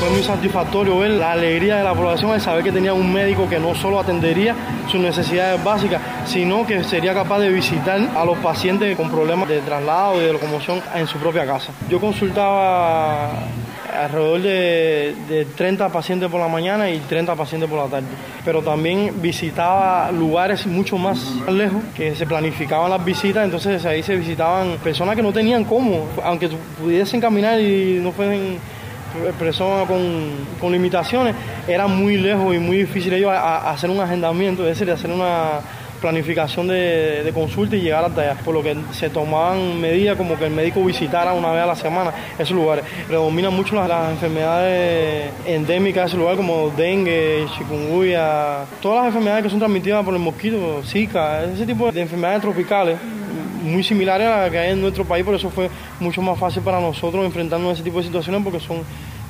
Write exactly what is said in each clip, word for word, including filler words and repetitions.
Fue muy satisfactorio ver la alegría de la población al saber que tenía un médico que no solo atendería sus necesidades básicas, sino que sería capaz de visitar a los pacientes con problemas de traslado y de locomoción en su propia casa. Yo consultaba alrededor de, de treinta pacientes por la mañana y treinta pacientes por la tarde, pero también visitaba lugares mucho más lejos, que se planificaban las visitas, entonces ahí se visitaban personas que no tenían cómo, aunque pudiesen caminar y no fuesen personas con, con limitaciones, era muy lejos y muy difícil ellos a, a hacer un agendamiento, es decir, hacer una planificación de, de consulta y llegar hasta allá, por lo que se tomaban medidas como que el médico visitara una vez a la semana esos lugares. Predominan mucho las, las enfermedades endémicas de ese lugar, como dengue, chikungunya, todas las enfermedades que son transmitidas por el mosquito, Zika, ese tipo de enfermedades tropicales, muy similares a las que hay en nuestro país, por eso fue mucho más fácil para nosotros enfrentarnos a ese tipo de situaciones, porque son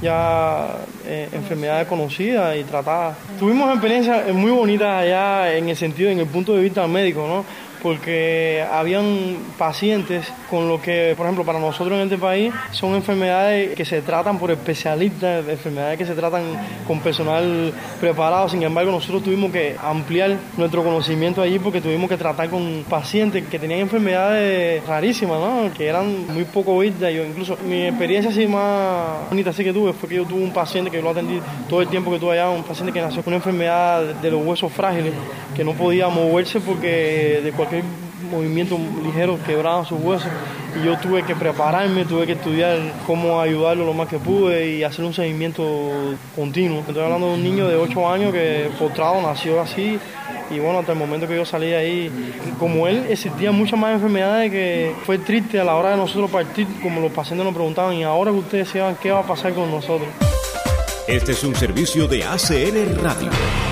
ya eh, enfermedades conocidas y tratadas. Tuvimos experiencias muy bonitas allá en el sentido, en el punto de vista médico, ¿no? Porque habían pacientes con lo que, por ejemplo, para nosotros en este país son enfermedades que se tratan por especialistas, enfermedades que se tratan con personal preparado. Sin embargo, nosotros tuvimos que ampliar nuestro conocimiento allí porque tuvimos que tratar con pacientes que tenían enfermedades rarísimas, ¿no? Que eran muy poco vistas. Yo incluso mi experiencia así más bonita así que tuve fue que yo tuve un paciente que yo lo atendí todo el tiempo que tuve allá, un paciente que nació con una enfermedad de los huesos frágiles, que no podía moverse porque de cualquier movimiento ligero quebraban sus huesos, y yo tuve que prepararme, tuve que estudiar cómo ayudarlo lo más que pude y hacer un seguimiento continuo. Estoy hablando de un niño de ocho años que postrado nació así, y bueno, hasta el momento que yo salí de ahí, como él, existían muchas más enfermedades que fue triste a la hora de nosotros partir, como los pacientes nos preguntaban, y ahora que ustedes sepan qué va a pasar con nosotros. Este es un servicio de A C N Radio.